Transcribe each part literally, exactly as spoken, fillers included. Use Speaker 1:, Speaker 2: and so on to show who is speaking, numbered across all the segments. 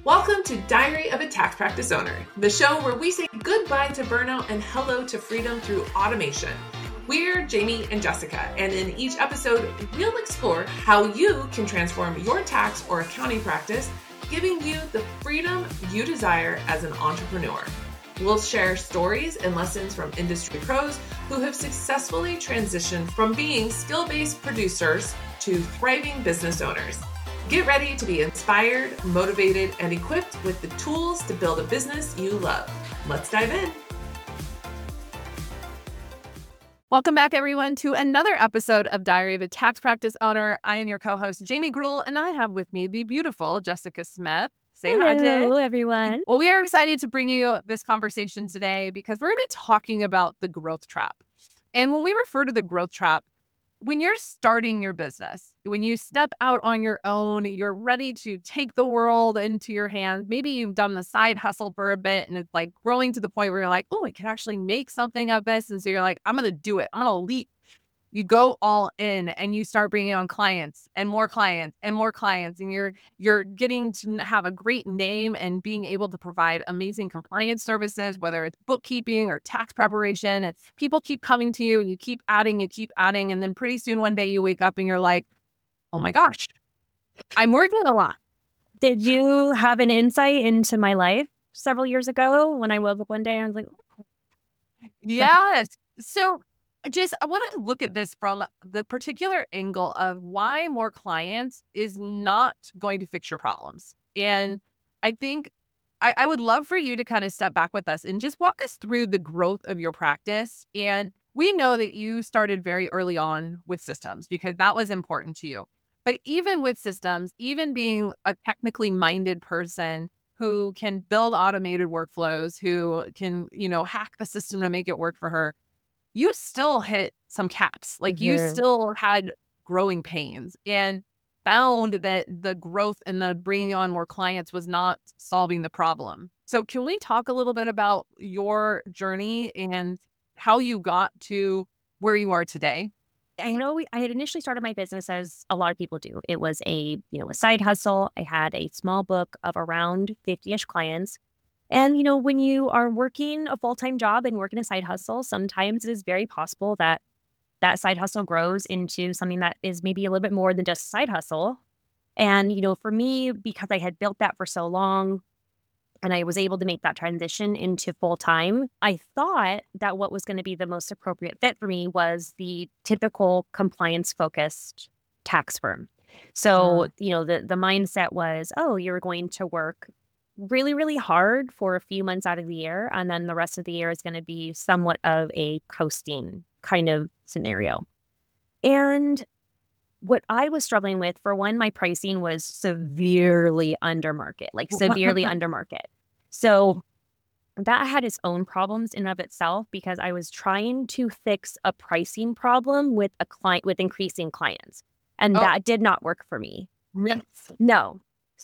Speaker 1: Welcome to Diary of a Tax Practice Owner, the show where we say goodbye to burnout and hello to freedom through automation. We're Jamie and Jessica, and in each episode, we'll explore how you can transform your tax or accounting practice, giving you the freedom you desire as an entrepreneur. We'll share stories and lessons from industry pros who have successfully transitioned from being skill-based producers to thriving business owners. Get ready to be inspired, motivated, and equipped with the tools to build a business you love. Let's dive in. Welcome back, everyone, to another episode of Diary of a Tax Practice Owner. I am your co-host, Jamie Gruhl, and I have with me the beautiful Jessica Smith. Say hi, Jay.
Speaker 2: Hello, everyone.
Speaker 1: Well, we are excited to bring you this conversation today because we're going to be talking about the growth trap. And when we refer to the growth trap, when you're starting your business, when you step out on your own, you're ready to take the world into your hands. Maybe you've done the side hustle for a bit and it's like growing to the point where you're like, oh, I can actually make something of this. And so you're like, I'm going to do it. I'm going to leap. You go all in and you start bringing on clients and more clients and more clients. And you're you're getting to have a great name and being able to provide amazing compliance services, whether it's bookkeeping or tax preparation. And people keep coming to you and you keep adding, you keep adding. And then pretty soon one day you wake up and you're like, oh my gosh, I'm working a lot.
Speaker 2: Did you have an insight into my life several years ago when I woke up one day and I was like, oh.
Speaker 1: Yes. So just, I want to look at this from the particular angle of why more clients is not going to fix your problems. And I think I, I would love for you to kind of step back with us and just walk us through the growth of your practice. And we know that you started very early on with systems because that was important to you. But even with systems, even being a technically minded person who can build automated workflows, who can, you know, hack the system to make it work for her, you still hit some caps. Like mm-hmm. you still had growing pains and found that the growth and the bringing on more clients was not solving the problem. So can we talk a little bit about your journey and how you got to where you are today?
Speaker 2: I know we, I had initially started my business as a lot of people do. It was a, you know, a side hustle. I had a small book of around fifty-ish clients. And, you know, when you are working a full-time job and working a side hustle, sometimes it is very possible that that side hustle grows into something that is maybe a little bit more than just a side hustle. And, you know, for me, because I had built that for so long and I was able to make that transition into full-time, I thought that what was going to be the most appropriate fit for me was the typical compliance-focused tax firm. So, mm. you know, the, the mindset was, oh, you're going to work really, really hard for a few months out of the year. And then the rest of the year is going to be somewhat of a coasting kind of scenario. And what I was struggling with, for one, my pricing was severely under market, like severely under market. So that had its own problems in and of itself because I was trying to fix a pricing problem with a client, with increasing clients. And oh. that did not work for me.
Speaker 1: Yes.
Speaker 2: No.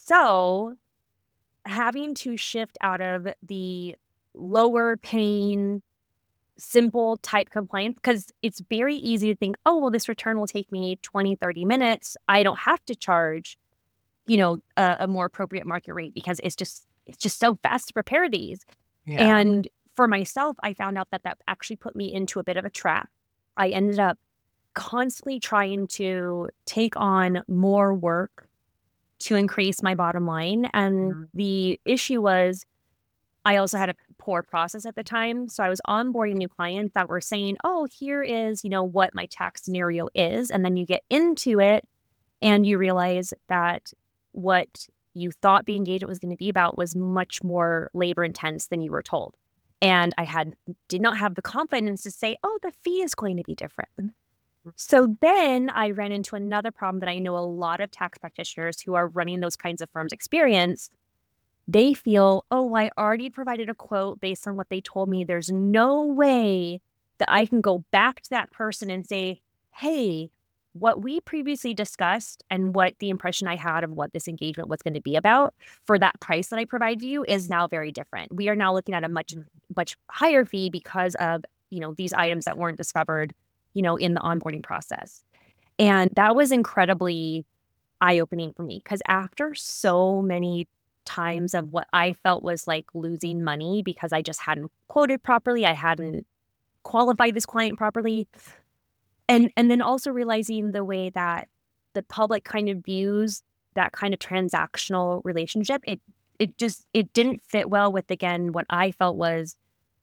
Speaker 2: So having to shift out of the lower paying, simple type compliance, because it's very easy to think, oh, well, this return will take me twenty, thirty minutes. I don't have to charge, you know, a, a more appropriate market rate because it's just, it's just so fast to prepare these. Yeah. And for myself, I found out that that actually put me into a bit of a trap. I ended up constantly trying to take on more work to increase my bottom line. And mm-hmm. the issue was I also had a poor process at the time. So I was onboarding new clients that were saying, oh, here is, you know, what my tax scenario is. And then you get into it and you realize that what you thought the engagement was going to be about was much more labor intense than you were told. And I had did not have the confidence to say, oh, the fee is going to be different. So then I ran into another problem that I know a lot of tax practitioners who are running those kinds of firms experience. They feel, oh, I already provided a quote based on what they told me. There's no way that I can go back to that person and say, hey, what we previously discussed and what the impression I had of what this engagement was going to be about for that price that I provide you is now very different. We are now looking at a much, much higher fee because of, you know, these items that weren't discovered, you know, in the onboarding process. And that was incredibly eye-opening for me because after so many times of what I felt was like losing money because I just hadn't quoted properly. I hadn't qualified this client properly. And and then also realizing the way that the public kind of views that kind of transactional relationship, it it just it didn't fit well with, again, what I felt was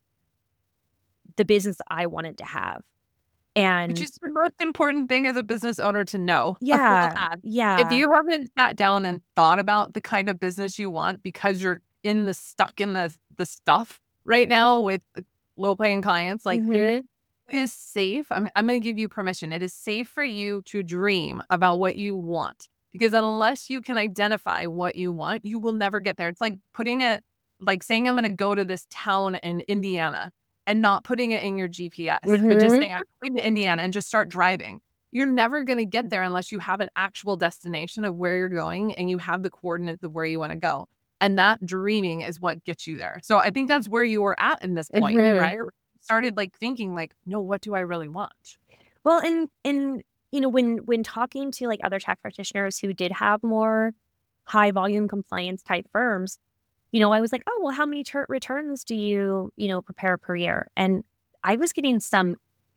Speaker 2: the business I wanted to have.
Speaker 1: Which
Speaker 2: And
Speaker 1: is the most important thing as a business owner to know.
Speaker 2: yeah,
Speaker 1: If
Speaker 2: yeah.
Speaker 1: you haven't sat down and thought about the kind of business you want because you're in the stuck in the the stuff right now with low paying clients, like
Speaker 2: hmm
Speaker 1: it is safe. I'm I'm gonna give you permission. It is safe for you to dream about what you want. Because unless you can identify what you want, you will never get there. It's like putting it like saying I'm gonna go to this town in Indiana and not putting it in your G P S, but just
Speaker 2: hmm
Speaker 1: saying I'm going to Indiana and just start driving. You're never going to get there unless you have an actual destination of where you're going and you have the coordinates of where you want to go. And that dreaming is what gets you there. So I think that's where you were at in this point,
Speaker 2: hmm
Speaker 1: right? Started like thinking like, no, what do I really want?
Speaker 2: Well, and and you know, when when talking to like other tax practitioners who did have more high volume compliance type firms, you know, I was like, oh, well, how many tur returns do you, you know, prepare per year? And I was getting some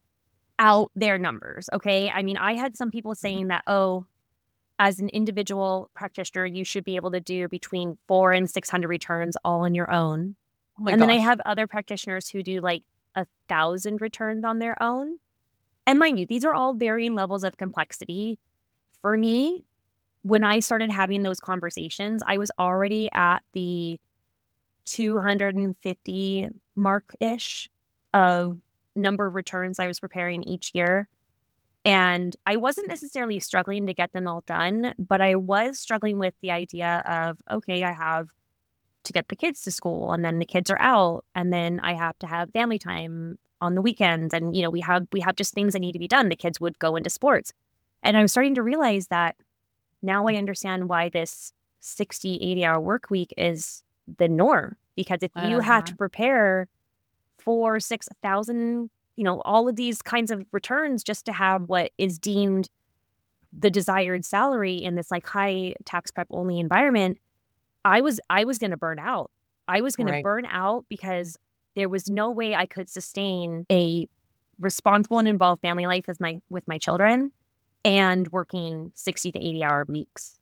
Speaker 2: out there numbers. Okay. I mean, I had some people saying that, oh, as an individual practitioner, you should be able to do between four and six hundred returns all on your own.
Speaker 1: Oh my
Speaker 2: And then I
Speaker 1: gosh.
Speaker 2: have other practitioners who do like a thousand returns on their own. And mind you, these are all varying levels of complexity. For me, when I started having those conversations, I was already at the two hundred fifty mark-ish of number of returns I was preparing each year. And I wasn't necessarily struggling to get them all done, but I was struggling with the idea of, okay, I have to get the kids to school and then the kids are out and then I have to have family time on the weekends. And, you know, we have, we have just things that need to be done. The kids would go into sports. And I was starting to realize that now I understand why this sixty, eighty hour work week is the norm. Because if you have
Speaker 1: Uh-huh.
Speaker 2: to prepare four, six thousand, you know, all of these kinds of returns just to have what is deemed the desired salary in this like high tax prep only environment, I was I was going to burn out. I was going to
Speaker 1: Right.
Speaker 2: burn out because there was no way I could sustain a responsible and involved family life with my with my children and working sixty to eighty hour weeks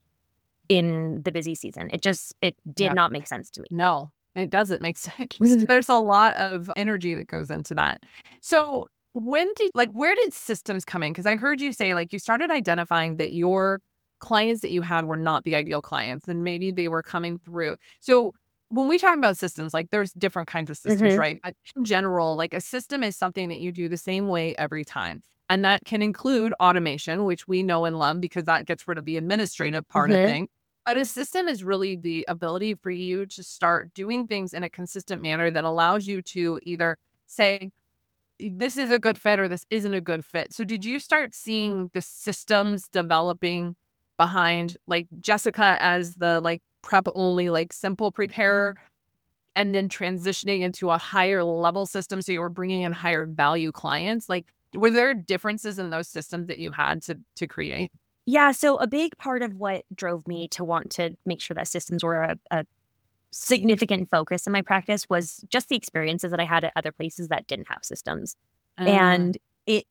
Speaker 2: in the busy season. It just it did
Speaker 1: Yeah.
Speaker 2: not make sense to me.
Speaker 1: No, it doesn't make sense. There's a lot of energy that goes into that. So when did like where did systems come in? Because I heard you say like you started identifying that your clients that you had were not the ideal clients and maybe they were coming through. So when we talk about systems, like there's different kinds of systems,
Speaker 2: Mhm.
Speaker 1: right? But in general, like a system is something that you do the same way every time. And that can include automation, which we know and love because that gets rid of the administrative part of
Speaker 2: Mhm.
Speaker 1: things. But a system is really the ability for you to start doing things in a consistent manner that allows you to either say, this is a good fit or this isn't a good fit. So did you start seeing the systems developing behind like Jessica as the like prep only, like simple preparer and then transitioning into a higher level system? So you were bringing in higher value clients. Like, were there differences in those systems that you had to to create?
Speaker 2: Yeah, so a big part of what drove me to want to make sure that systems were a, a significant focus in my practice was just the experiences that I had at other places that didn't have systems.
Speaker 1: Uh,
Speaker 2: And it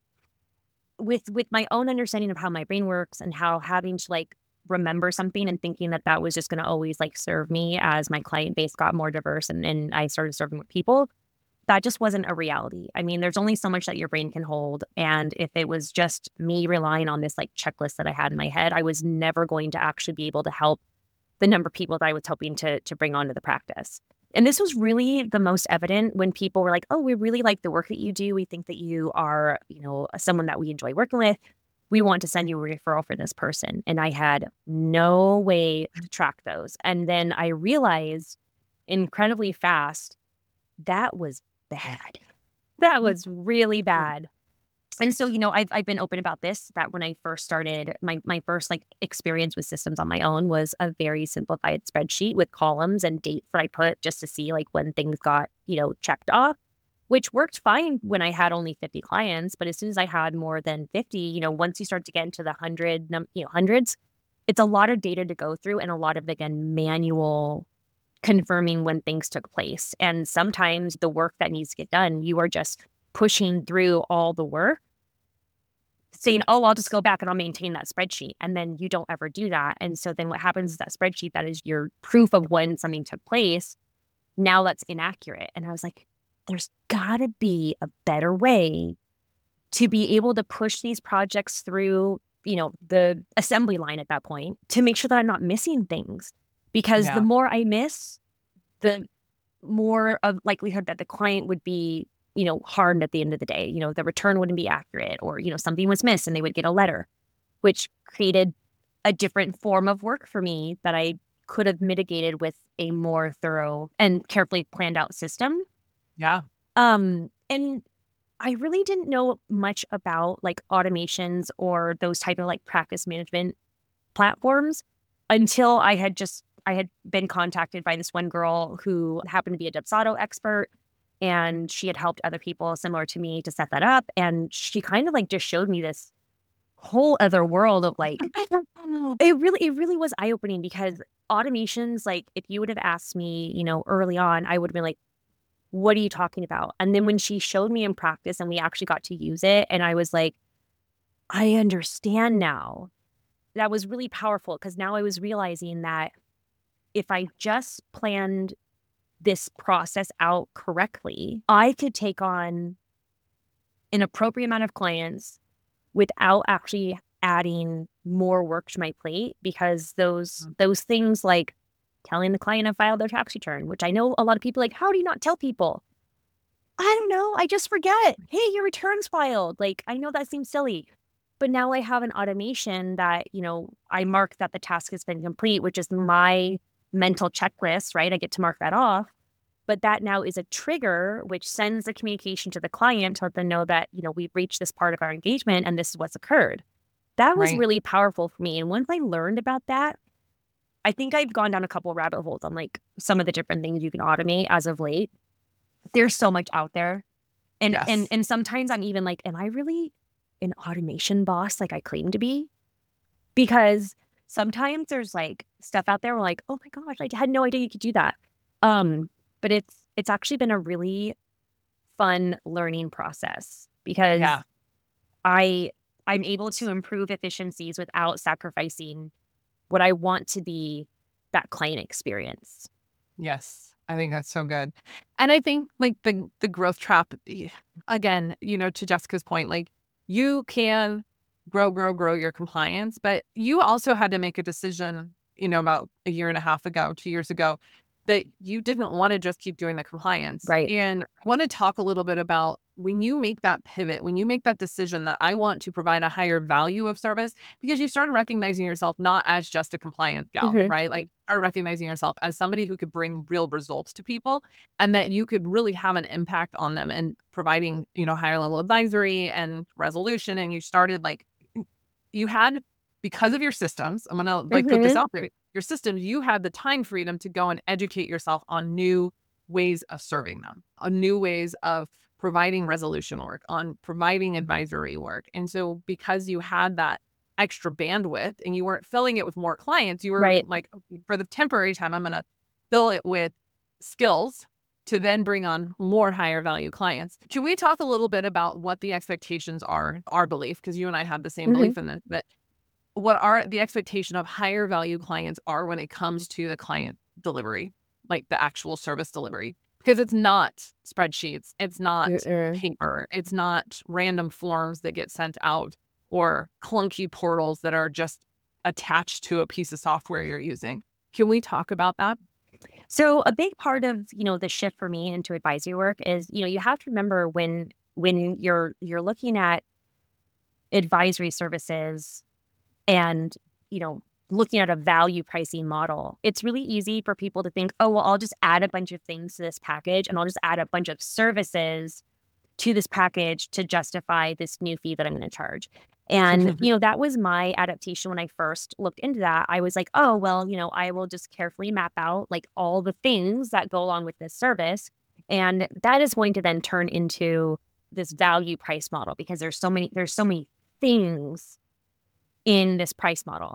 Speaker 2: with with my own understanding of how my brain works and how having to like remember something and thinking that that was just going to always like serve me as my client base got more diverse and, and I started serving more people, that just wasn't a reality. I mean, there's only so much that your brain can hold. And if it was just me relying on this like checklist that I had in my head, I was never going to actually be able to help the number of people that I was hoping to to bring onto the practice. And this was really the most evident when people were like, "Oh, we really like the work that you do. We think that you are, you know, someone that we enjoy working with. We want to send you a referral for this person." And I had no way to track those. And then I realized incredibly fast that was bad. That was really bad. And so, you know, I've I've been open about this, that when I first started, my my first, like, experience with systems on my own was a very simplified spreadsheet with columns and dates that I put just to see, like, when things got, you know, checked off, which worked fine when I had only fifty clients, but as soon as I had more than fifty, you know, once you start to get into the hundred num you know, hundreds, it's a lot of data to go through and a lot of, again, manual confirming when things took place. And sometimes the work that needs to get done, you are just pushing through all the work, saying, oh, I'll just go back and I'll maintain that spreadsheet. And then you don't ever do that. And so then what happens is that spreadsheet that is your proof of when something took place, now that's inaccurate. And I was like, there's got to be a better way to be able to push these projects through, you know, the assembly line at that point to make sure that I'm not missing things. Because
Speaker 1: Yeah.
Speaker 2: the more I miss, the more of likelihood that the client would be, you know, harmed at the end of the day. You know, the return wouldn't be accurate, or, you know, something was missed and they would get a letter, which created a different form of work for me that I could have mitigated with a more thorough and carefully planned out system.
Speaker 1: Yeah.
Speaker 2: Um, and I really didn't know much about like automations or those type of like practice management platforms until I had just, I had been contacted by this one girl who happened to be a Dubsado expert, and she had helped other people similar to me to set that up. And she kind of like just showed me this whole other world of like, it really, it really was eye opening, because automations, like if you would have asked me, you know, early on, I would have been like, what are you talking about? And then when she showed me in practice and we actually got to use it, and I was like, I understand now. That was really powerful, because now I was realizing that if I just planned this process out correctly, I could take on an appropriate amount of clients without actually adding more work to my plate, because those
Speaker 1: Mhm.
Speaker 2: those things like telling the client I filed their tax return, which I know a lot of people like, how do you not tell people? I don't know. I just forget. Hey, your return's filed. Like, I know that seems silly, but now I have an automation that, you know, I mark that the task has been complete, which is my mental checklist, right? I get to mark that off. But that now is a trigger, which sends the communication to the client to let them know that, you know, we've reached this part of our engagement and this is what's occurred. That was
Speaker 1: Right.
Speaker 2: really powerful for me. And once I learned about that, I think I've gone down a couple rabbit holes on like some of the different things you can automate as of late. There's so much out there. And and
Speaker 1: Yes.
Speaker 2: and sometimes I'm even like, am I really an automation boss like I claim to be? Because sometimes there's like stuff out there where like, oh my gosh, I had no idea you could do that. Um, but it's it's actually been a really fun learning process, because
Speaker 1: Yeah.
Speaker 2: I I'm able to improve efficiencies without sacrificing what I want to be that client experience.
Speaker 1: Yes. I think that's so good. And I think like the the growth trap, eh, again, you know, to Jessica's point, like you can grow, grow, grow your compliance, but you also had to make a decision, you know, about a year and a half ago, two years ago, that you didn't want to just keep doing the compliance.
Speaker 2: Right.
Speaker 1: And I want to talk a little bit about when you make that pivot, when you make that decision that I want to provide a higher value of service, because you started recognizing yourself not as just a compliance gal,
Speaker 2: Mhm.
Speaker 1: right? Like, are recognizing yourself as somebody who could bring real results to people, and that you could really have an impact on them and providing, you know, higher level advisory and resolution. And you started like, you had, because of your systems, I'm gonna like put this
Speaker 2: Mhm.
Speaker 1: out there, your systems, you had the time freedom to go and educate yourself on new ways of serving them, on new ways of providing resolution work, on providing advisory work. And so because you had that extra bandwidth and you weren't filling it with more clients, you were
Speaker 2: Right.
Speaker 1: like, "Okay, for the temporary time, I'm gonna fill it with skills to then bring on more higher value clients." Can we talk a little bit about what the expectations are, our belief, because you and I have the same
Speaker 2: Mhm.
Speaker 1: belief in this, but what are the expectation of higher value clients are when it comes to the client delivery, like the actual service delivery? Because it's not spreadsheets, it's not
Speaker 2: Mm-mm.
Speaker 1: paper, it's not random forms that get sent out or clunky portals that are just attached to a piece of software you're using. Can we talk about that?
Speaker 2: So a big part of, you know, the shift for me into advisory work is, you know, you have to remember when when you're you're looking at advisory services and, you know, looking at a value pricing model, it's really easy for people to think, oh, well, I'll just add a bunch of things to this package and I'll just add a bunch of services to this package to justify this new fee that I'm going to charge. And, you know, that was my adaptation when I first looked into that. I was like, oh, well, you know, I will just carefully map out like all the things that go along with this service. And that is going to then turn into this value price model, because there's so many, there's so many things in this price model.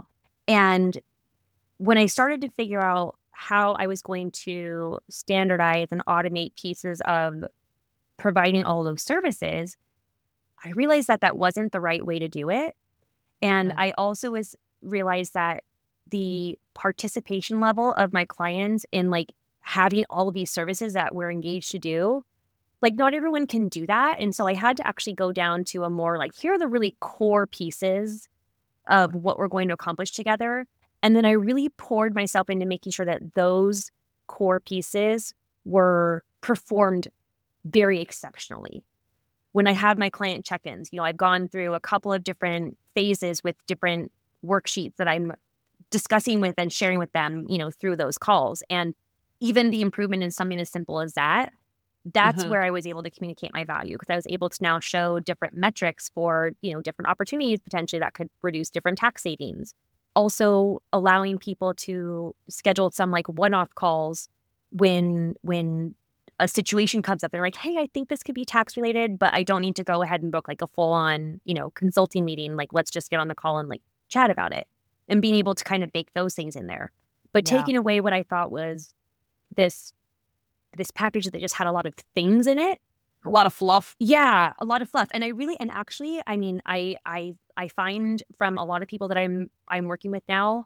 Speaker 2: And when I started to figure out how I was going to standardize and automate pieces of providing all those services, I realized that that wasn't the right way to do it. And
Speaker 1: Mm.
Speaker 2: I also was realized that the participation level of my clients in like having all of these services that we're engaged to do, like not everyone can do that. And so I had to actually go down to a more like, here are the really core pieces of what we're going to accomplish together. And then I really poured myself into making sure that those core pieces were performed very exceptionally. When I have my client check-ins, you know, I've gone through a couple of different phases with different worksheets that I'm discussing with and sharing with them, you know, through those calls. And even the improvement in something as simple as that, that's
Speaker 1: Mhm.
Speaker 2: where I was able to communicate my value because I was able to now show different metrics for, you know, different opportunities potentially that could produce different tax savings. Also allowing people to schedule some like one-off calls when when a situation comes up. They're like, hey, I think this could be tax related, but I don't need to go ahead and book like a full on, you know, consulting meeting. Like, let's just get on the call and like chat about it and being able to kind of bake those things in there. But
Speaker 1: Yeah.
Speaker 2: taking away what I thought was this this package that just had a lot of things in it.
Speaker 1: A lot of fluff.
Speaker 2: Yeah, a lot of fluff. And I really and actually, I mean, I I I find from a lot of people that I'm I'm working with now,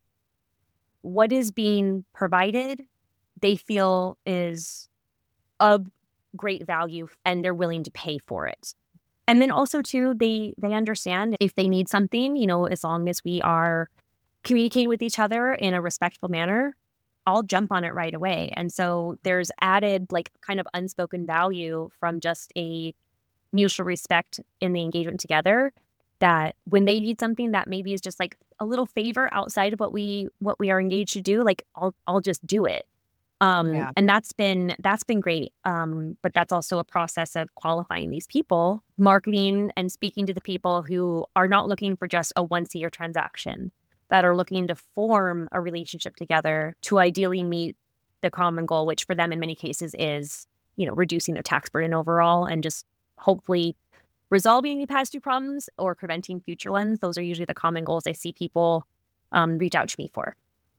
Speaker 2: what is being provided, they feel is of great value and they're willing to pay for it. And then also too, they they understand if they need something, you know, as long as we are communicating with each other in a respectful manner, I'll jump on it right away. And so there's added like kind of unspoken value from just a mutual respect in the engagement together that when they need something that maybe is just like a little favor outside of what we what we are engaged to do, like I'll I'll just do it. Um,
Speaker 1: Yeah.
Speaker 2: and that's been that's been great. Um, but that's also a process of qualifying these people, marketing and speaking to the people who are not looking for just a once a year transaction, that are looking to form a relationship together to ideally meet the common goal, which for them in many cases is, you know, reducing their tax burden overall and just hopefully resolving any past due problems or preventing future ones. Those are usually the common goals I see people um, reach out to me for.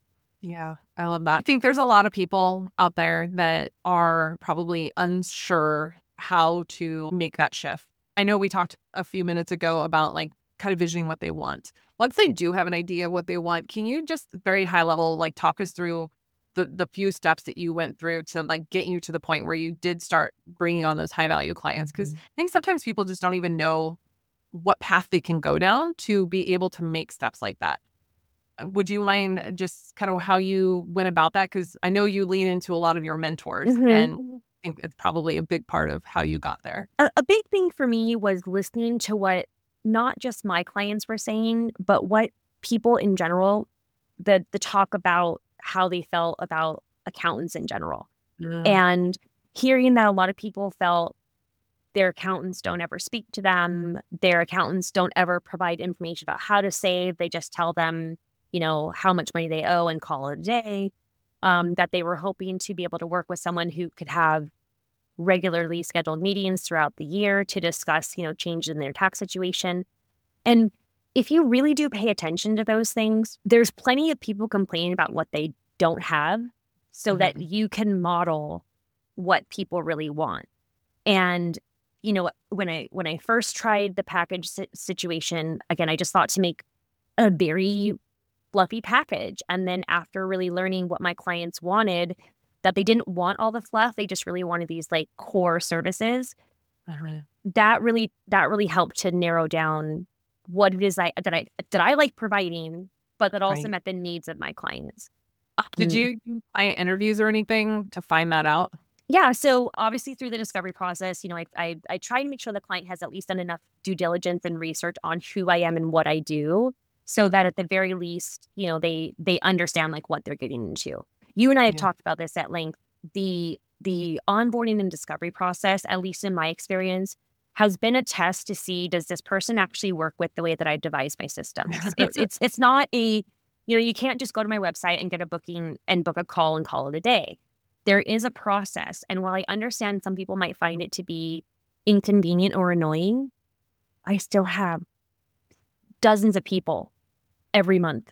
Speaker 1: Yeah, I love that. I think there's a lot of people out there that are probably unsure how to make that shift. I know we talked a few minutes ago about like kind of visioning what they want. Once they do have an idea of what they want, can you just very high level like talk us through the the few steps that you went through to like get you to the point where you did start bringing on those high value clients? Because I think sometimes people just don't even know what path they can go down to be able to make steps like that. Would you mind just kind of how you went about that? Because I know you lean into a lot of your mentors,
Speaker 2: Mhm.
Speaker 1: and I think it's probably a big part of how you got there.
Speaker 2: A, a big thing for me was listening to what not just my clients were saying, but what people in general, the the talk about how they felt about accountants in general.
Speaker 1: Mm.
Speaker 2: And hearing that a lot of people felt their accountants don't ever speak to them, their accountants don't ever provide information about how to save. They just tell them, you know, how much money they owe and call it a day. Um, that they were hoping to be able to work with someone who could have regularly scheduled meetings throughout the year to discuss, you know, changes in their tax situation. And if you really do pay attention to those things, there's plenty of people complaining about what they don't have so that
Speaker 1: Mhm.
Speaker 2: you can model what people really want. And you know, when I when I first tried the package si- situation, again, I just thought to make a very fluffy package. And then after really learning what my clients wanted, that they didn't want all the fluff, they just really wanted these like core services.
Speaker 1: Uh-huh.
Speaker 2: That really that really helped to narrow down what it is I that I that I like providing, but that also
Speaker 1: Right.
Speaker 2: met the needs of my clients.
Speaker 1: Did
Speaker 2: Um,
Speaker 1: you do client interviews or anything to find that out?
Speaker 2: yeah, so obviously through the discovery process, you know, I, I I try to make sure the client has at least done enough due diligence and research on who I am and what I do, so that at the very least, you know, they they understand like what they're getting into. You and I have
Speaker 1: Yeah.
Speaker 2: talked about this at length. The the onboarding and discovery process, at least in my experience, has been a test to see does this person actually work with the way that I devise my systems. It's it's it's not a, you know, you can't just go to my website and get a booking and book a call and call it a day. There is a process. And while I understand some people might find it to be inconvenient or annoying, I still have dozens of people every month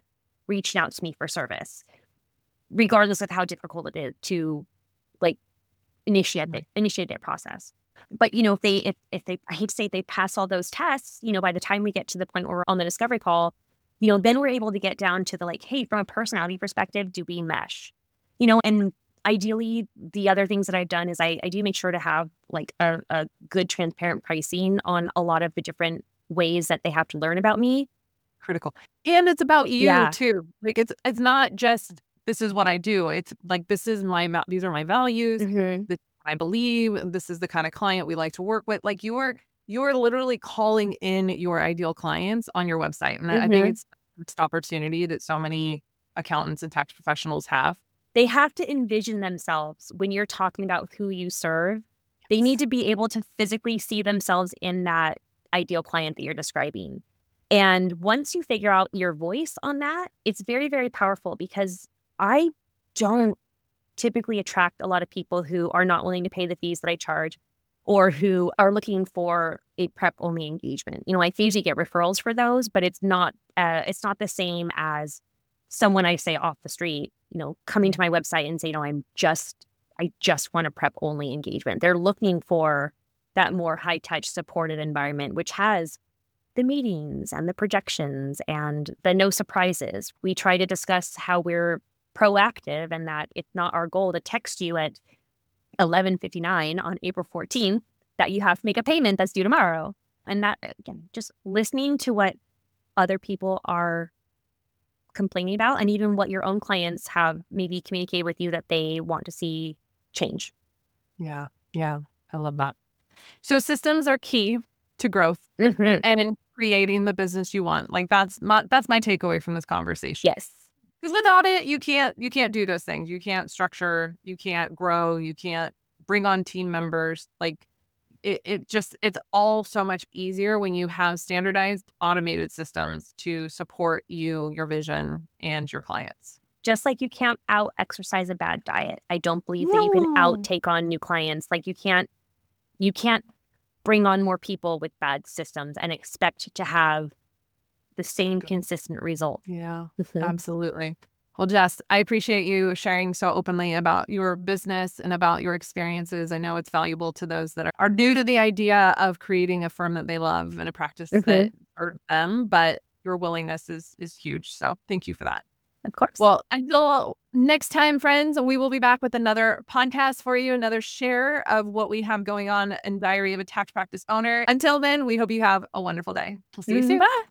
Speaker 2: reaching out to me for service, regardless of how difficult it is to like initiate the, initiate their process. But, you know, if they, if, if they, I hate to say they pass all those tests, you know, by the time we get to the point where we're on the discovery call, you know, then we're able to get down to the like, hey, from a personality perspective, do we mesh? You know, and ideally, the other things that I've done is I, I do make sure to have like a, a good transparent pricing on a lot of the different ways that they have to learn about me.
Speaker 1: Critical. And it's about you
Speaker 2: Yeah.
Speaker 1: too. Like it's, it's not just, this is what I do. It's like, this is my, ma- these are my values.
Speaker 2: Mm-hmm.
Speaker 1: This, I believe this is the kind of client we like to work with. Like you're, you're literally calling in your ideal clients on your website. And I- I think
Speaker 2: Mhm.
Speaker 1: it's, it's an opportunity that so many accountants and tax professionals have.
Speaker 2: They have to envision themselves when you're talking about who you serve. They need to be able to physically see themselves in that ideal client that you're describing. And once you figure out your voice on that, it's very, very powerful because I don't typically attract a lot of people who are not willing to pay the fees that I charge or who are looking for a prep only engagement. You know, I usually get referrals for those, but it's not uh, it's not the same as someone I say off the street, you know, coming to my website and say, you know, I'm just I just want a prep only engagement. They're looking for that more high touch supported environment, which has the meetings and the projections and the no surprises. We try to discuss how we're proactive and that it's not our goal to text you at eleven fifty-nine on April fourteenth that you have to make a payment that's due tomorrow. And that, again, just listening to what other people are complaining about and even what your own clients have maybe communicated with you that they want to see change.
Speaker 1: Yeah. Yeah. I love that. So systems are key to growth
Speaker 2: Mhm.
Speaker 1: and in creating the business you want. Like that's my, that's my takeaway from this conversation.
Speaker 2: Yes.
Speaker 1: Because without it, you can't, you can't do those things. You can't structure, you can't grow, you can't bring on team members. Like it, it just, it's all so much easier when you have standardized automated systems to support you, your vision, and your clients.
Speaker 2: Just like you can't out exercise a bad diet. I don't believe that you can
Speaker 1: No.
Speaker 2: out take on new clients. Like you can't, you can't bring on more people with bad systems and expect to have the same consistent result.
Speaker 1: Yeah,
Speaker 2: Mhm.
Speaker 1: absolutely. Well, Jess, I appreciate you sharing so openly about your business and about your experiences. I know it's valuable to those that are, are new to the idea of creating a firm that they love and a practice
Speaker 2: Mhm.
Speaker 1: that for them, but your willingness is is huge. So thank you for that.
Speaker 2: Of course.
Speaker 1: Well, until next time, friends, we will be back with another podcast for you, another share of what we have going on in Diary of a Tax Practice Owner. Until then, we hope you have a wonderful day. We'll see you soon.
Speaker 2: Bye.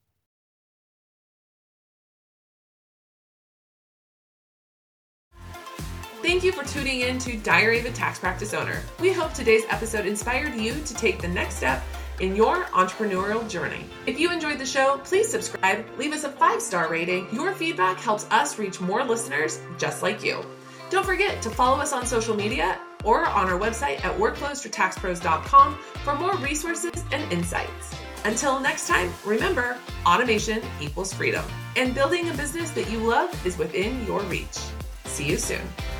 Speaker 3: Thank you for tuning in to Diary of a Tax Practice Owner. We hope today's episode inspired you to take the next step in your entrepreneurial journey. If you enjoyed the show, please subscribe, leave us a five-star rating. Your feedback helps us reach more listeners just like you. Don't forget to follow us on social media or on our website at workflows for tax pros dot com for more resources and insights. Until next time, remember, automation equals freedom, and building a business that you love is within your reach. See you soon.